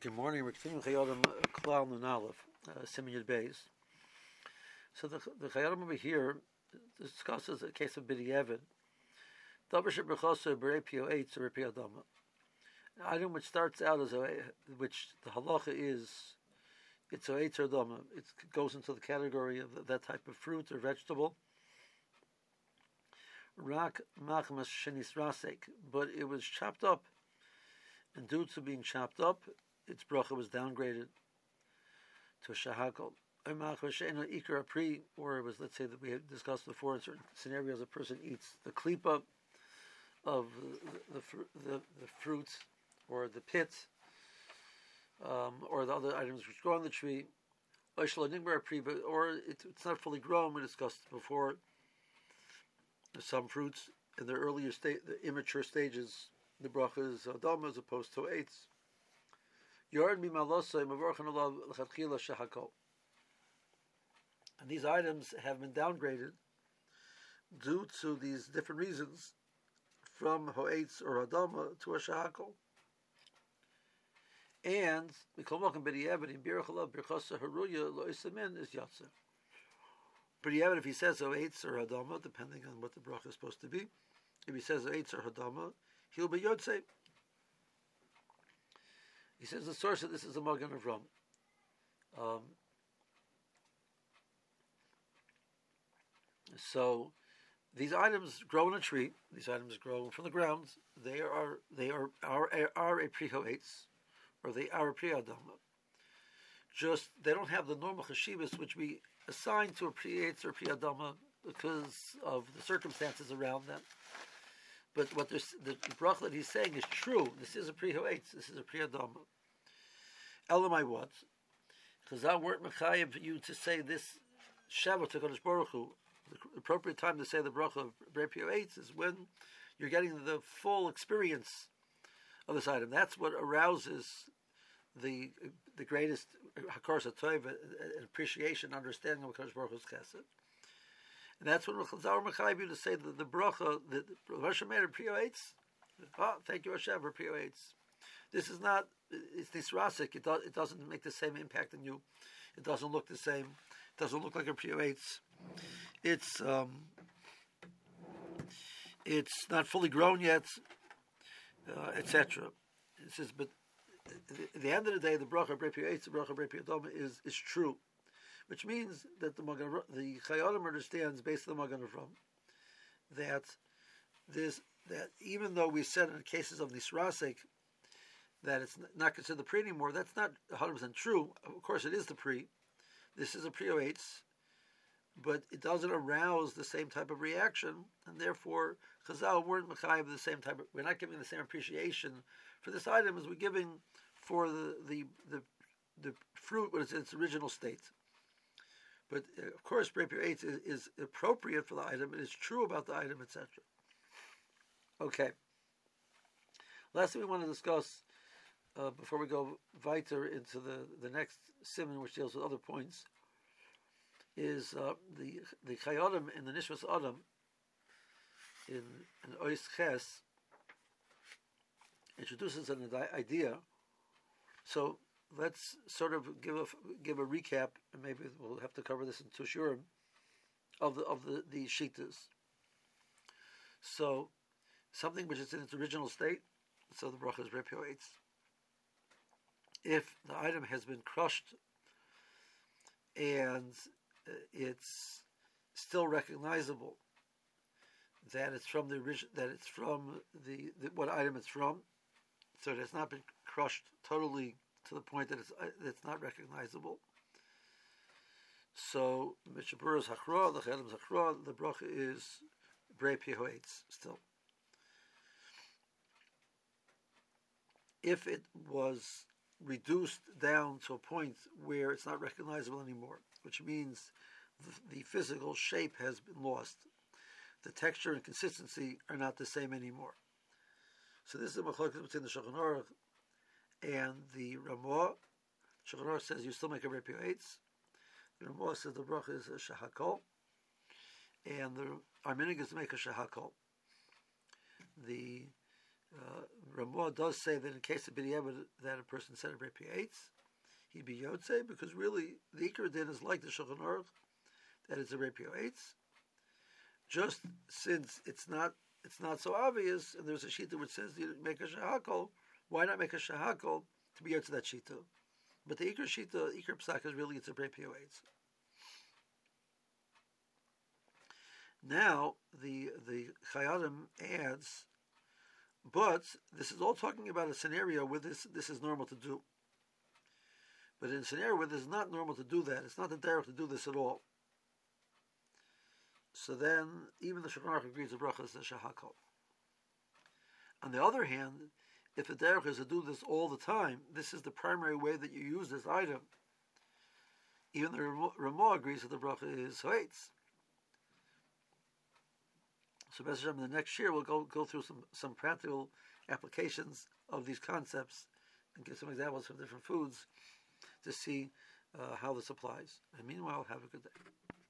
Good morning. We're continuing Chayodim Klal Nun Aleph, Siman Yud Beis. So the Chayodim over here discusses a case of B'diavad. Davar she'b'chosa b'rei pio eitz or pio dama. An item which starts out as which the halacha is, it's a eitz or dama. It goes into the category of that type of fruit or vegetable. Rak machmas shenis rasek, but it was chopped up, and due to being chopped up, its bracha was downgraded to a shahakol. Or it was, let's say that we had discussed before in certain scenarios, a person eats the klipa of the fruits or the pit, or the other items which grow on the tree, or it's not fully grown. We discussed before some fruits in their earlier state, the immature stages, the bracha is adama as opposed to eitz. And these items have been downgraded due to these different reasons, from ho'etz or adama to a shahakol. And we call welcome b'diavad in birchalav birchasa haruya lo isamin is yatsa. B'diavad, if he says ho'etz or adama, depending on what the bracha is supposed to be, if he says ho'etz or adama, he'll be yotzei. He says the source of this is the Magen Avram. So these items grow in a tree. These items grow from the ground. They are a pre-hoetz, or they are a pre-adama. Just they don't have the normal chashivas which we assign to a pre-hoetz or pre-adama because of the circumstances around them. But what the bracha that he's saying is true. This is a pre-hoetz. This is a pre-adama. Elamai what? Chazal weren't mechayev for you to say this Shabbat to Kodesh Baruch Hu. The appropriate time to say the bracha of Brei Pio Eitz is when you're getting the full experience of this item. That's what arouses the greatest hakaras hatov and appreciation, understanding of Kodesh Baruch Hu's chesed. And that's when Chazal were mechayev you to say that the bracha, the Rosh Hashanah Pio Eitz. Thank you Hashem for Pio Eitz. This is not, it's nisrasik. It doesn't make the same impact on you. It doesn't look the same. It doesn't look like a Pio Eitz. It's not fully grown yet, etc. It says, but at the end of the day, the bracha Brei Pio Eitz, the bracha Brei Pio Adama is true, which means that the Chayodim understands, based on the Magen Avram, that even though we said in cases of nisrasik that it's not considered the pre anymore, that's not 100% true. Of course, it is the pre. This is a pre-hoetz, but it doesn't arouse the same type of reaction, and therefore Chazal weren't mechayev the same type. We're not giving the same appreciation for this item as we're giving for the fruit when it's in its original state. But of course, Brei Pio Eitz is appropriate for the item. It is true about the item, etc. Okay. Last thing we want to discuss before we go weiter into the next siman, which deals with other points, is the Chayodim in the Nishmas Adam in Ois Ches introduces an idea. So let's sort of give a recap, and maybe we'll have to cover this in Tushurim of the Shitas. So something which is in its original state, so the bracha is Brei Pio Eitz. If the item has been crushed and it's still recognizable that it's from the original, that it's from the what item it's from, so it has not been crushed totally to the point that it's not recognizable. So Mishaburas Hakra, the Chedim Hakra, the bracha is Brei Pio Eitz still. If it was reduced down to a point where it's not recognizable anymore, which means the physical shape has been lost, the texture and consistency are not the same anymore. So this is a machlokes between the Shulchan Aruch and the Ramah. Shulchan Aruch says you still make a Brei Pio Eitz. The Ramah says the bracha is a shahakol, and our minhag is to make a shahakol. The Ramah does say that in case of B'diavad that a person said a Repi'etz, he'd be Yotze, because really the Ikar din is like the Shulchan Aruch, that it's a Repi'etz. Just since it's not so obvious, and there's a shita which says you make a shahakol, why not make a shahakol to be Yotze that shita? But the Ikar shita, Ikar psak is really it's a Repi'etz. Now the Chayadim adds, but this is all talking about a scenario where this is normal to do. But in a scenario where this is not normal to do that, it's not the derech to do this at all. So then, even the Shulchan Aruch agrees the bracha is a shahakol. On the other hand, if the derech is to do this all the time, this is the primary way that you use this item. Even the Ramah agrees that the bracha is hoetz. So, in the next year, we'll go through some practical applications of these concepts and give some examples of different foods to see how this applies. And meanwhile, have a good day.